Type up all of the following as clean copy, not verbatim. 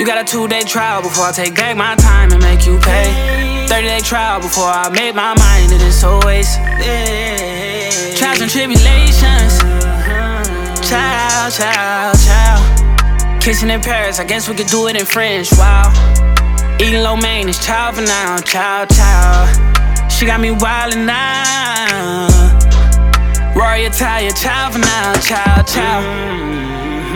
You got a 2-day trial before I take back my time and make you pay. 30-day trial before I make my mind that it's always trials and tribulations. Child, child, child. Kissing in Paris, I guess we could do it in French. Wow. Eating lo mein, it's child for now. Child, child. She got me wildin' now. Rory Italia, child for now. Child, child.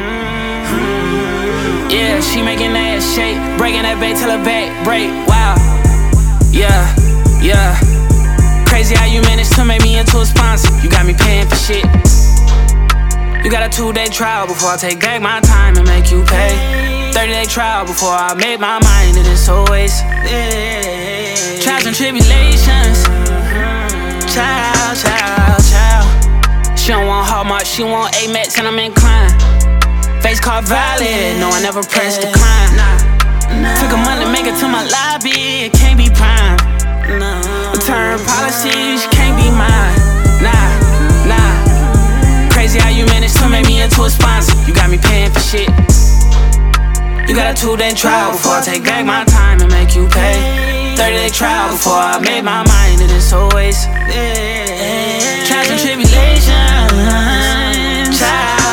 Yeah, she making that shake, breaking that back till her back break. Wow. Yeah, yeah. Crazy how you managed to make me into a sponsor. You got me paying for shit. You got a 2-day trial before I take back my time and make you pay. 30-day trial before I make my mind that it's always trials and tribulations. Child, child, child. She don't want Hallmark, she want Amex and I'm inclined. Face card valid, no I never pressed decline. Took a month to make it to my lobby, it can't be prime. Return policies, can't be mine. Nah, nah. Crazy how you managed to make me into a sponsor. You got me paying for shit. You got a 2-day trial before I take back my time and make you pay. 30-day trial before I make my mind that it's always trials and tribulations. Child.